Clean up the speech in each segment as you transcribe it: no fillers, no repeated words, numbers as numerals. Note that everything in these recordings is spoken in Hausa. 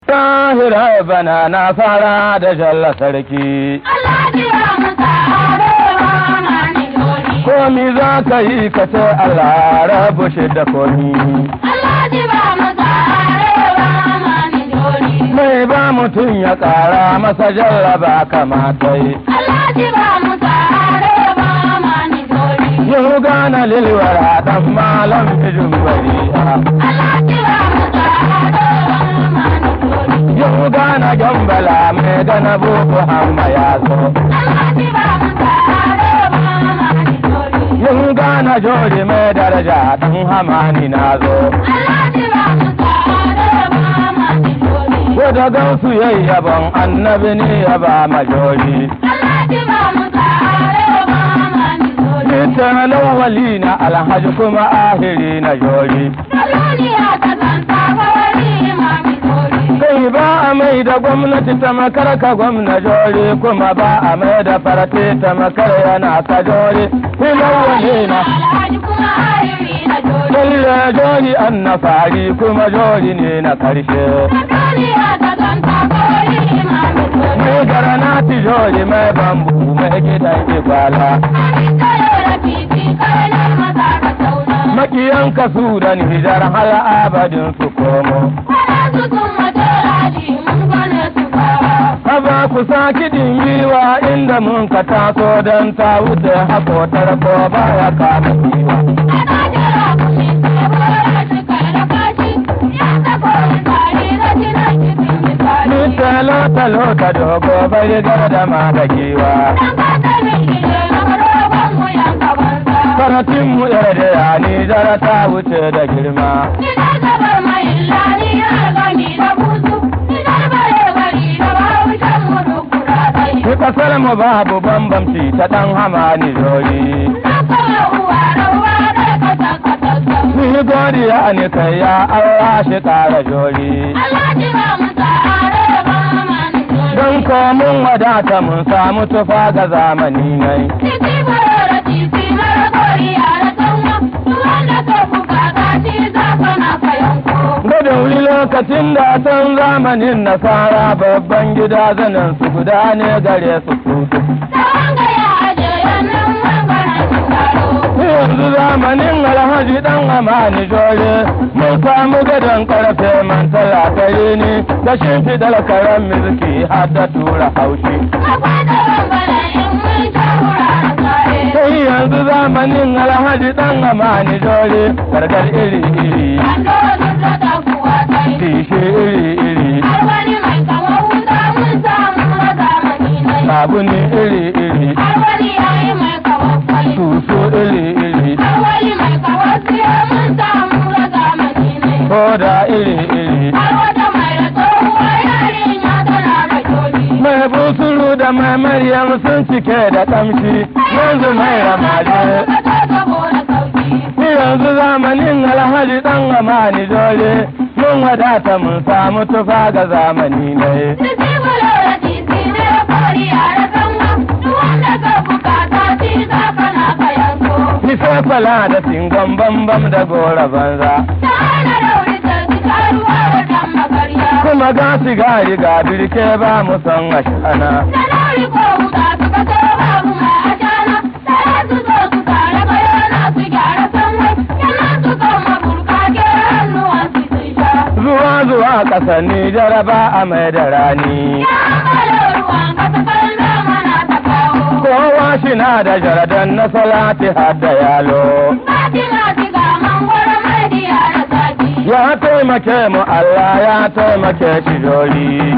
Tahira bana na fara da jalla sarki. Komi za ka yi ka ce Allah rabu shi da komi. Mai ba mutum ya ƙara masa jarraba kamata yi. Yau gana lilwara ɗan malam mijin bari'a. Yau gana gambala mai gana boko hamma ya zo. Yau gana jori mai daraja ɗan hamani na zo. Wadda gansu yayi yabon annabi ne ya ba majori. Ita lawali na alhaji kuma ahiri na jori. Kai ba a mai da gwamnati ta makarka gwamna jori kuma ba a mai da farate ta makar yana ka jori. Lawali na Kalle jori an na fari kuma jori ne na karshe. Mai garana ti jori mai bambu mai gidan ikwala. Makiyan kasu da hijar hal abadin su komo. Haba ku sa kiɗin yiwa inda mun ka taso don ta wuce hakotar ko baya kama kiwa. Ni talo ta dogo bai gardama da kiwa. Karatin mu yarda ya ni jara ta wuce da girma. Ni kasar mu babu bambamci ta ɗan hama ni jori. Ni godiya ni kai ya Allah shi ƙara jori. Don ko mun wadata mun samu tufa ga zamani nai. Da wuri lokacin da san zamanin nasara babban gida zanen su guda ne gare su tutu. Yanzu zamanin alhaji dan amani jore mun samu gadon karfe man talakari ne da shimfidar karen miziki har da tura haushi. Sai yanzu zamanin alhaji dan amani jore gargar iri-iri. Tishe iri-iri. Sabuni iri-iri. Tuso iri-iri. Koda iri-iri. Mai busuru da mai Maryam sun cike da kamshi yanzu mai ramaje. Yanzu zamanin alhaji dan amani dole mun wadata mun samu tufa ga zamani ne. Ni sai fala da singon bambam da gora banza. Kuma ga sigari ga birke ba mu son ashana. Zuwa ƙasa ni jaraba a mai da rani. Kowa shi na da jaradan na salati har da yalo. Ya taimake mu Allah ya taimake shi jori.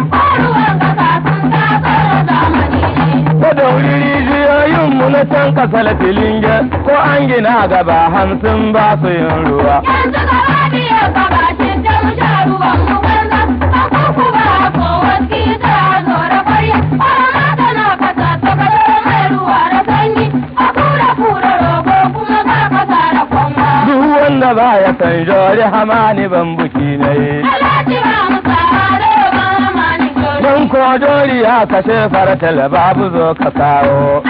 Ko da wuri rijiyoyin mu na can kasar filinge ko an gina gaba 50 ba su yin ruwa. Wanda ba ya san jori hamani bambuki ne. Don ko jori ya kashe faratal babu zo ka kawo.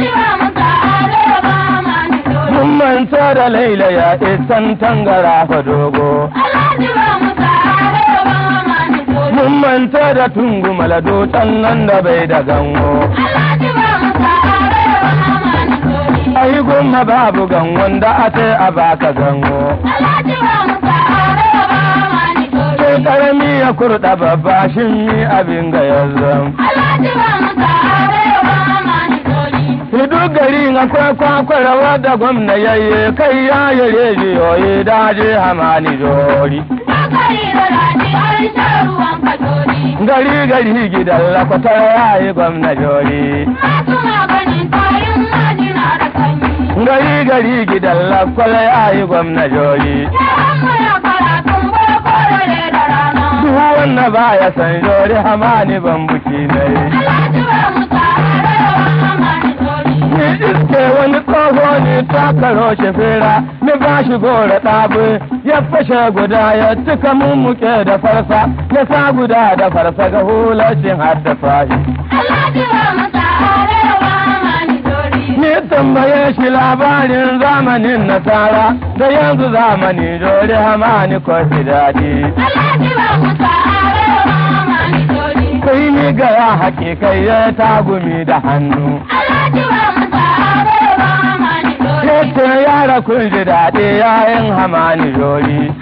Mun manta da Laila ya isan tangara fa dogo. Mun manta da tungu malado nan da bai da gango. Ai gumma babu gangon da ate a baka gango. Sai karami ya kurɗa babba shin mi abin ga yanzu. Duk gari akwai kwakwarawa da gwamna yayye kai ya yi rediyoyi daji hamani jori. Gari gari gidan lakwatar ya yi gwamna jori. Gari gari gidan lakwal ya yi gwamna jori. Duk wanda ba ya san jori hamani bambuki ne. Ni iske wani tsoho ne ta karo shefera, ni ba shi gora ɗabi, ya fashe guda ya cika mummuke da farsa, ya sa guda da farsa ga hulashin hadda fahi. Ni tambaye shi labarin zamanin nasara, da yanzu zamani jori hamani kwafi daɗi. Sai ni gaya hakikai ya tagumi da hannu. Yadda yara kun ji daɗi yayin hamani jori.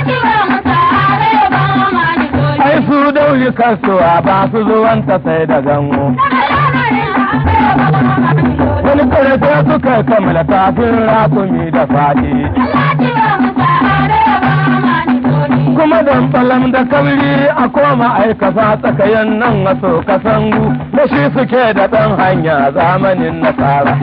Ai su dauri kasuwa ba su zuwanta sai da gango. Wani karfe suka kammala tafin rakumi da faɗi. Kuma don falam da kabiri a koma aikasa tsakayen nan a so kasangu da shi suke da ɗan hanya zamanin nasara.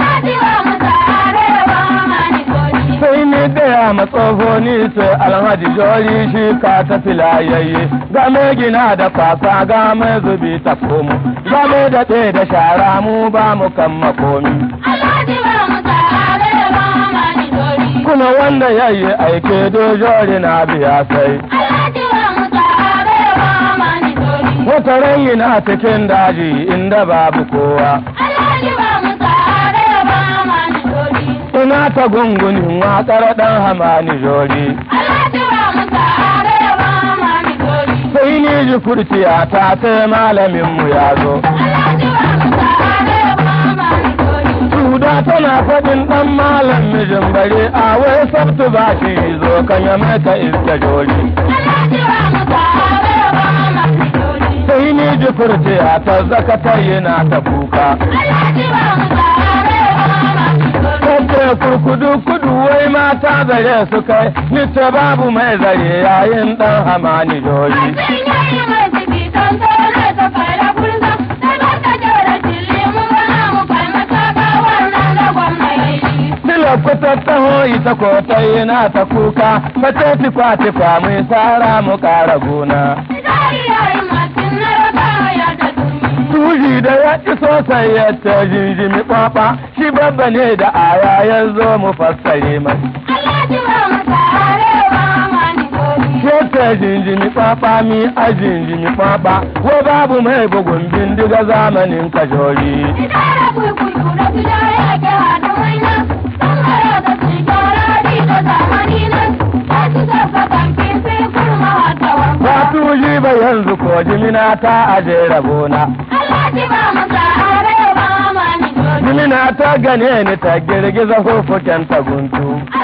Sai ni gaya matsofo ni ce alhaji jori shi ka tafi layayye, ga mai gina da kwasa ga mai zubi ta komo, ga mai daɗe da shara mu ba mu kan makomi. Kuma wanda ya yi aike dojori na biya sai. Wata ranyi na cikin daji inda babu kowa. Ina ta gungunin waƙar ɗan hamani jori. Sai ni ji furciya ta sai malaminmu ya zo. Suda tana faɗin ɗan malam mijin bare a wai sabtu ba shi zo kan ya mata iska jori. Sai ni ji furciya ta zakatar yana ta kuka. Kace kurkudu kudu wai mata zare su kai, ni ce babu mai zare yayin ɗan hamani jori. Kuta taho ita kotai yana ta kuka, fata tifa mai tsara mu ƙara gona. Tuji da ya ci sosai ya ta jinjimi kwakwa, shi babba ne da aya ya zo mu fassare mai. Shi ta jinjimi kwakwa mi a jinjimi kwakwa, wa babu mai bugun bindiga zamanin kajori. Ba tuji ba yanzu ko jimina ta aje rabona. Jimina ta gane ni ta girgiza hufuken ta guntu.